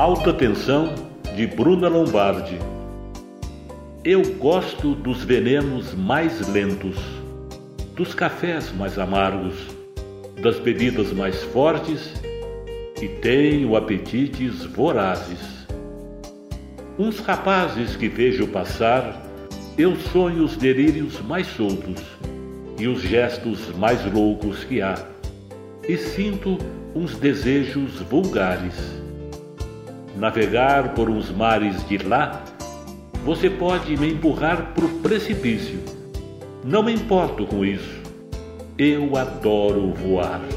Alta Tensão, de Bruna Lombardi. Eu gosto dos venenos mais lentos, dos cafés mais amargos, das bebidas mais fortes e tenho apetites vorazes. Uns rapazes que vejo passar, eu sonho os delírios mais soltos e os gestos mais loucos que há, e sinto uns desejos vulgares. Navegar por uns mares de lá, você pode me empurrar pro precipício. Não me importo com isso. Eu adoro voar.